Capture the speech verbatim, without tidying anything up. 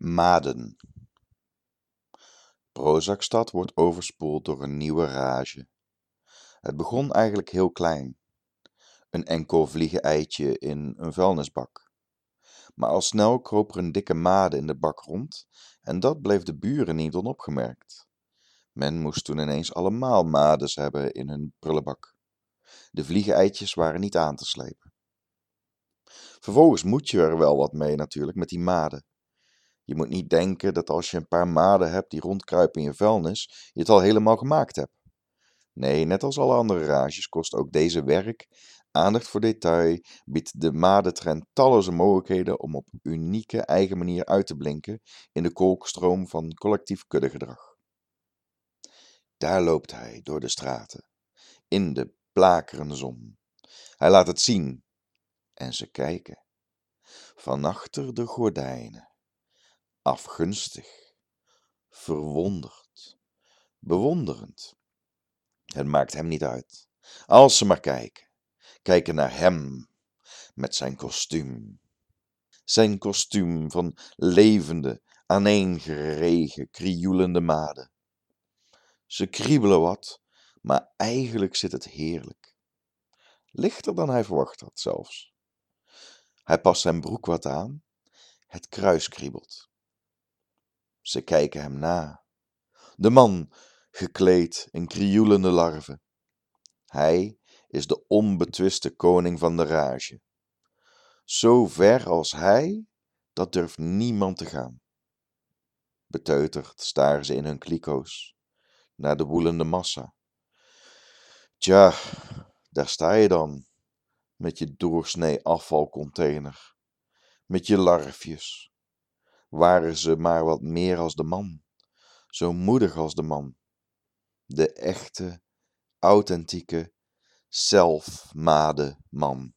Maden. Prozacstad wordt overspoeld door een nieuwe rage. Het begon eigenlijk heel klein. Een enkel vliegeneitje in een vuilnisbak. Maar al snel kroop er een dikke made in de bak rond en dat bleef de buren niet onopgemerkt. Men moest toen ineens allemaal mades hebben in hun prullenbak. De vliegeneitjes waren niet aan te slepen. Vervolgens moet je er wel wat mee natuurlijk met die maden. Je moet niet denken dat als je een paar maden hebt die rondkruipen in je vuilnis, je het al helemaal gemaakt hebt. Nee, net als alle andere rages kost ook deze werk, aandacht voor detail, biedt de madentrend talloze mogelijkheden om op unieke eigen manier uit te blinken in de kolkstroom van collectief kuddegedrag. Daar loopt hij door de straten, in de blakerende zon. Hij laat het zien en ze kijken. Van achter de gordijnen. Afgunstig, verwonderd, bewonderend. Het maakt hem niet uit. Als ze maar kijken. Kijken naar hem, met zijn kostuum. Zijn kostuum van levende, aaneengeregen, krioelende maden. Ze kriebelen wat, maar eigenlijk zit het heerlijk. Lichter dan hij verwacht had zelfs. Hij past zijn broek wat aan. Het kruis kriebelt. Ze kijken hem na. De man, gekleed in krioelende larven. Hij is de onbetwiste koning van de rage. Zo ver als hij, dat durft niemand te gaan. Beteuterd staren ze in hun kliko's, naar de woelende massa. Tja, daar sta je dan, met je doorsnee afvalcontainer, met je larfjes. Waren ze maar wat meer als de man, zo moedig als de man. De echte, authentieke, zelfmade man.